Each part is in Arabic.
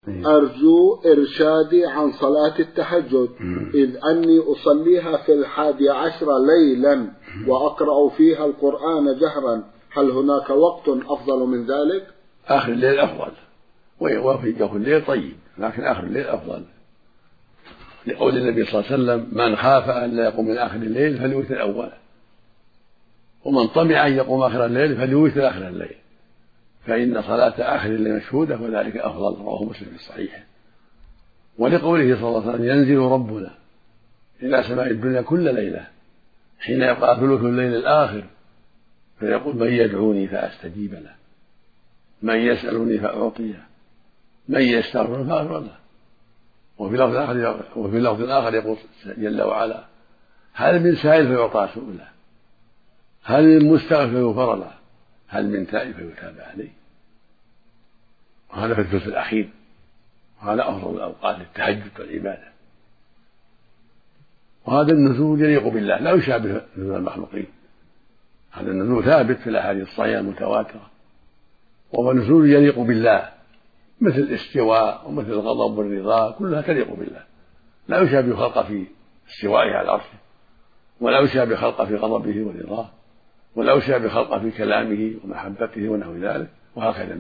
أرجو إرشادي عن صلاة التهجد، إذ أني أصليها في 11 ليلا وأقرأ فيها القرآن جهرا، هل هناك وقت أفضل من ذلك؟ آخر الليل أفضل، وفي جوف الليل طيب، لكن آخر الليل أفضل، لقول النبي صلى الله عليه وسلم: من خاف أن لا يقوم من آخر الليل فليوتر أوله، ومن طمع أن يقوم آخر الليل فليوتر آخر الليل، فإن صلاة آخر الليل مشهودة وذلك أفضل. رواه مسلم في الصحيح. ولقوله صلى الله عليه وسلم: ينزل ربنا إلى سماء الدنيا كل ليلة حين يبقى ثلث الليل الآخر فيقول: من يدعوني فأستجيب له، من يسألني فأعطيه، من يستغفر فأغفر له. وفي لفظ آخر يقول جل وعلا: هل من سائل فيعطى سؤله، هل من مستغفر فيغفر له، هل من تائب فيتاب عليه. وهذا في الثلث الأخير، وهذا أفضل الأوقات للتهجد والعبادة. وهذا النزول يليق بالله، لا يشابه نزول المخلوقين. هذا النزول ثابت في الأحاديث الصحيحة المتواترة، وهو نزول يليق بالله، مثل الاستواء ومثل الغضب والرضا، كلها تليق بالله، لا يشابه خلقه في استوائه على العرش، ولا يشابه خلقه في غضبه ورضاه، ولا يشابه خلقه في كلامه ومحبته ونحو ذلك. وهكذا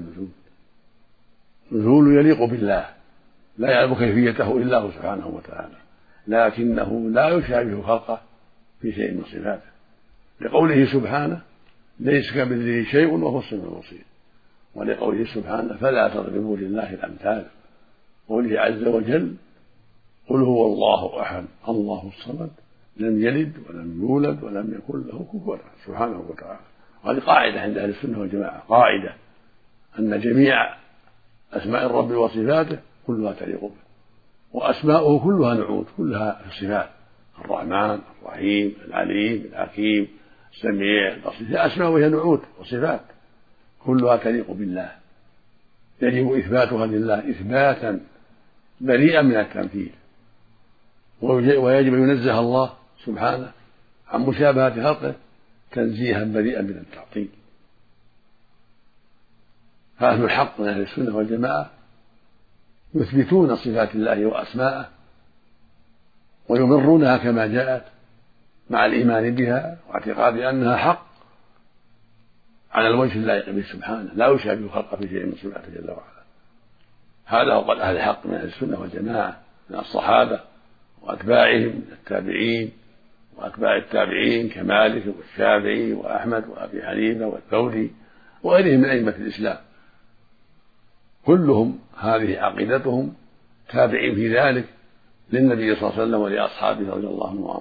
نزول يليق بالله، لا يعلم كيفيته إلا هو سبحانه وتعالى، لكنه لا يشابه خلقه في شيء من صفاته، لقوله سبحانه: ليس كمثله شيء وهو السميع البصير. ولقوله سبحانه: فلا تضربوا لله الأمثال. قوله عز وجل: قل هو الله أحد الله الصمد لم يلد ولم يولد ولم يكن له كفوا أحد، سبحانه وتعالى. هذه قاعدة عند أهل السنة والجماعة، قاعدة أن جميع أسماء الرب وصفاته كلها تليق به، وأسماؤه كلها نعوت، كلها في الصفات: الرحمن الرحيم العليم الحكيم السميع البصير، أسماء وهي نعوت وصفات كلها تليق بالله، يجب إثباتها لله إثباتا بريئا من التمثيل، ويجب أن ينزه الله سبحانه عن مشابهة خلقه تنزيها بريئا من التعطيل. فأهل الحق من أهل السنة والجماعة يثبتون صفات الله وأسماءه ويمرونها كما جاءت مع الإيمان بها واعتقاد أنها حق على الوجه اللائق به سبحانه، لا يشابه خلقه في شيء من صفاته جل وعلا. هذا هو قول أهل الحق من أهل السنة والجماعة من الصحابة وأتباعهم من التابعين وأتباع التابعين كمالك والشافعي وأحمد وأبي حنيفة والثوري وغيرهم من أئمة الإسلام، كلهم هذه عقيدتهم تابعين في ذلك للنبي صلى الله عليه وسلم ولأصحابه رضي الله عنهم.